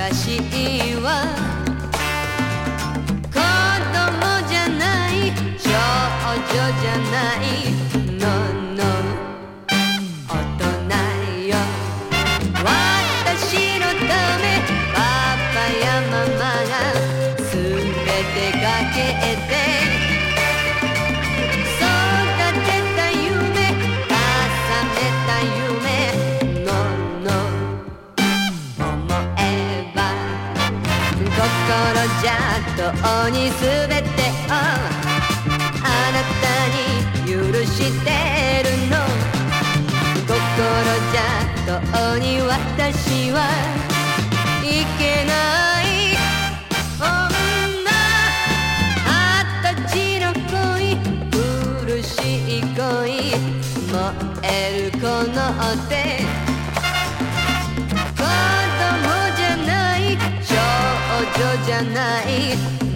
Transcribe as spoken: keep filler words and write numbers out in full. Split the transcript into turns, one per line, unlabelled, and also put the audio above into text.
かしいわ子供じゃない少女じゃないのの大人よ私のためパパやママが全てかけて育てた夢重ねた夢のの思えば心じゃとうに全てをあなたに許してるの心じゃとうに私はいけない女二十歳の恋苦しい恋燃えるこの手子供じゃない少女じゃない